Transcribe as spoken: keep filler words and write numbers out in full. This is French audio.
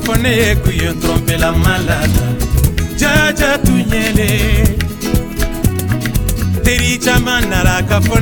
fɔ ne ye k'u ye trompe la malade jaja tu ɲɛle teri caman nara ka fɔ